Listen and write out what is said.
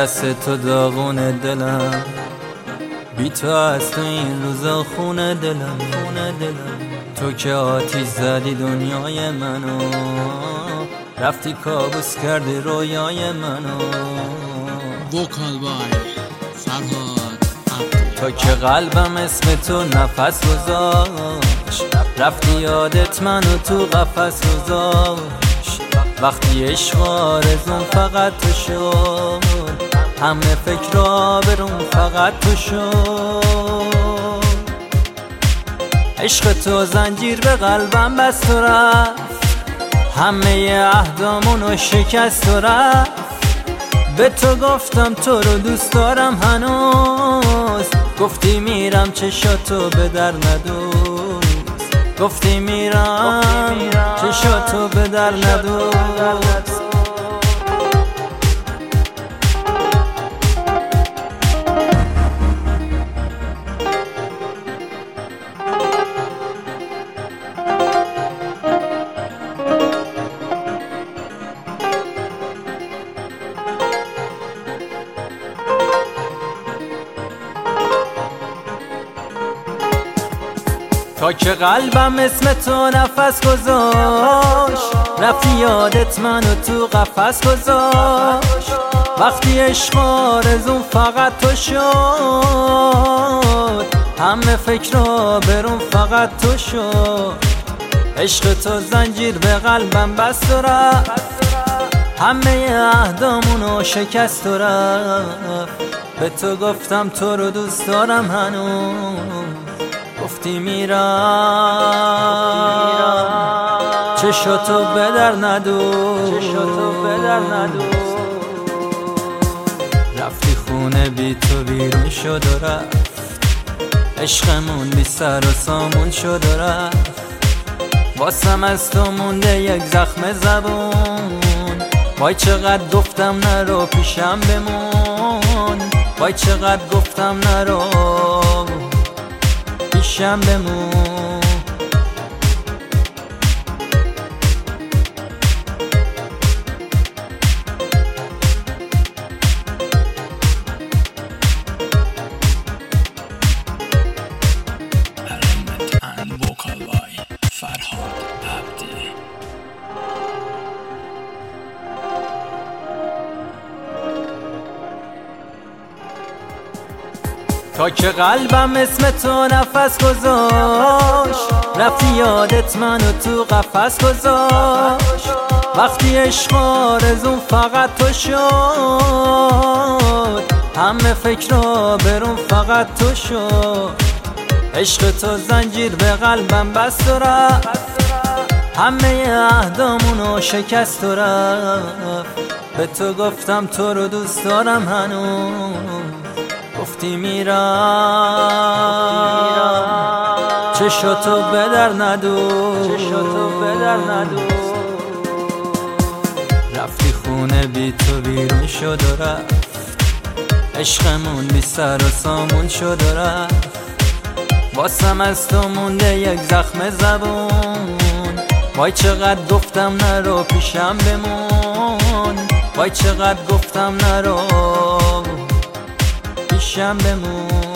دست تو داغون دلم، بی تو از تو این روزا خونه دلم. تو که آتیش زدی دنیای منو، رفتی کابوس کردی رویای منو. وکال بای فرهاد عبدی. تا که قلبم اسم تو نفس گذاشت، رفتی یادت منو تو قفس گذاشت. وقتی عشق آرزوم فقط تو شد، همه فکر آبروم فقط تو شد. عشق تو زنجیر به قلبم بست و رفت، همه عهدامونو شکست و رفت. به تو گفتم تو رو دوست دارم هنوز، گفتی میرم چشاتو به در ندوز. گفتی میرم چشاتو به در ندوز. تا که قلبم اسم تو نفس گذاشت، رفتی یادت منو تو قفس گذاشت. وقتی عشق آرزوم فقط تو شد، همه فکر آبروم فقط تو شد. عشق تو زنجیر به قلبم بست و رفت، همه عهدامونو شکست و رفت. به تو گفتم تو رو دوست دارم هنوز، گفتی میرم چشاتو به در ندوز. رفتی خونه بی تو بیرون شد و رفت، عشقمون بی سر و سامون شد و رفت. واسم از تو مونده یک زخم زبون، وای چقدر گفتم نرو پیشم بمون. وای چقدر گفتم نرو پیشم بمون. وکال بای فرهاد عبدی. تا که قلبم اسم تو نفس گذاشت، رفتی یادت منو تو قفس گذاشت. وقتی عشق آرزوم فقط تو شد، همه فکر آبروم فقط تو شد. عشق تو زنجیر به قلبم بست و رفت، همه عهدامونو شکست و رفت. به تو گفتم تو رو دوست دارم هنوز، گفتی میرم چشاتو به در ندوز. رفتی خونه بی تو بیرون شد و رفت، عشقمون بی سر و سامون شد و رفت. واسم از تو مونده یک زخم زبون، وای چقدر گفتم نرو پیشم بمون. وای چقدر گفتم نرو پیشم بمون.